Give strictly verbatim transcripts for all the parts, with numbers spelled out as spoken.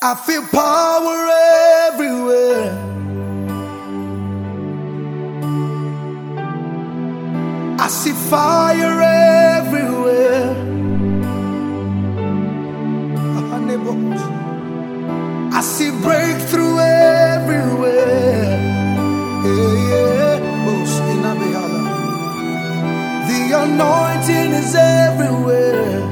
I feel power everywhere. I see fire everywhere. I see breakthrough everywhere. Yeah, yeah. The anointing is everywhere.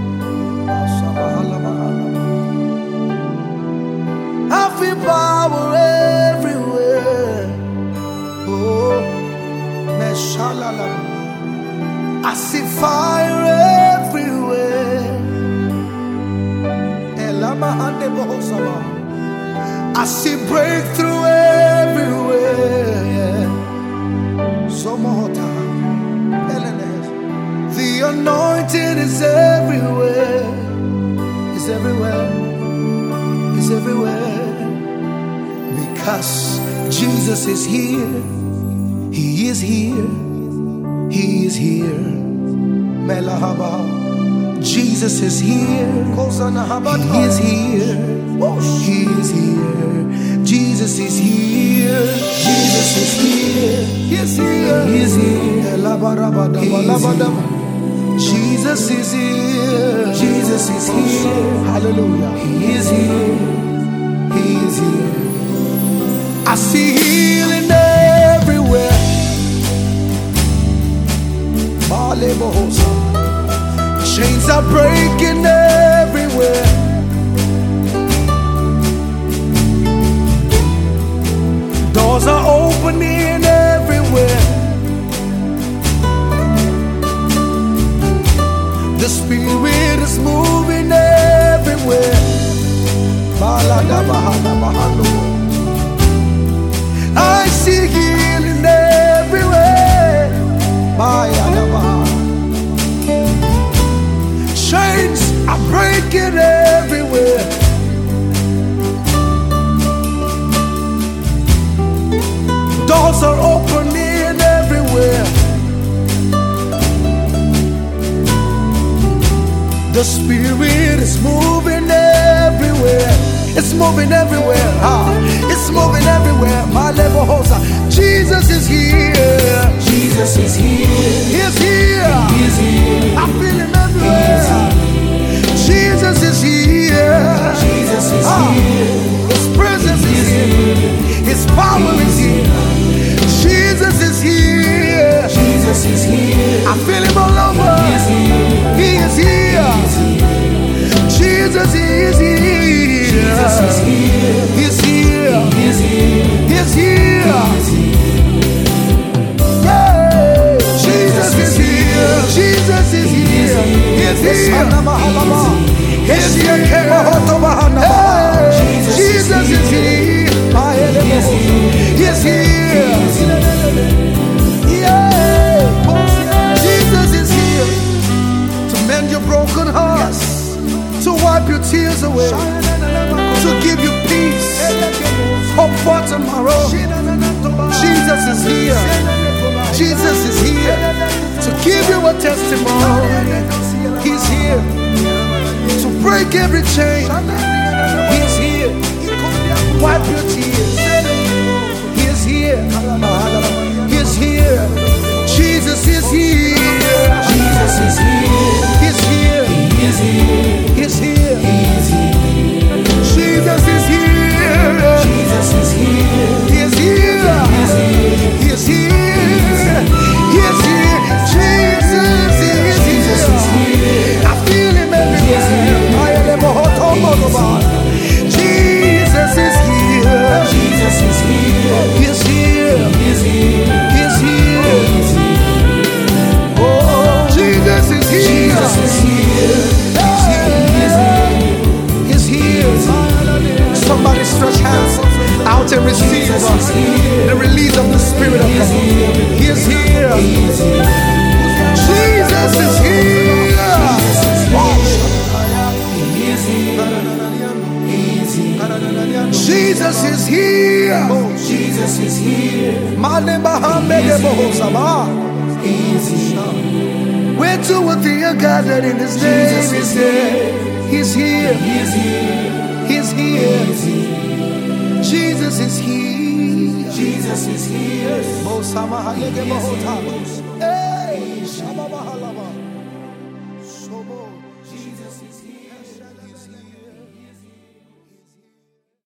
I feel power everywhere. Oh, I see fire everywhere. I see breakthrough everywhere. So more time. The anointing is everywhere. It's everywhere. It's everywhere. Because Jesus is here. He is here. He is here. Melahaba. Jesus is here. He is here. He is here. Jesus is here. Jesus is here. He is here. He is here. Jesus is here. Jesus is here. Hallelujah. He is here. He is here. I see healing everywhere. Chains are breaking everywhere. Doors are opening everywhere. The Spirit is moving everywhere. I see healing everywhere. Chains are breaking everywhere. Doors are opening everywhere. The Spirit is moving everywhere. It's moving everywhere. Ah, it's moving everywhere. My level hosa. Jesus is here. Jesus is here. He's here. He is here. I feel him everywhere. Jesus is here. Jesus is ah, here. His presence is here. His power is here. Jesus is here. Jesus is here. I feel him all over. He is here. He is here. Jesus is here. Jesus is here. He's here. He is here. He's here. Yeah. Jesus is here. Jesus is here. He's here. He's here. Jesus is here. He's here. Yeah. Jesus is here to mend your broken heart, to wipe your tears away, to give you peace, hope for tomorrow. Jesus is here. Jesus is here to give you a testimony. He's here to break every chain. He's here. Wipe your tears. He's here. He's here. Jesus is here. Jesus is here. He's here. He is here. He's here. He is here. Jesus is here. Jesus is here. He is here. He is here. He is here. Jesus is here. I feel him everywhere. Jesus is here. Jesus is here. He is here. He is here. He is here. Oh, Jesus is here. Jesus is here. He's here. Somebody stretch hands out and receive the release of the Spirit of God. He is here. Jesus is here. Jesus is here. Jesus is here. Where two or three are gathered in His name, He's here. He's here. He's here. Samahalege Mohota.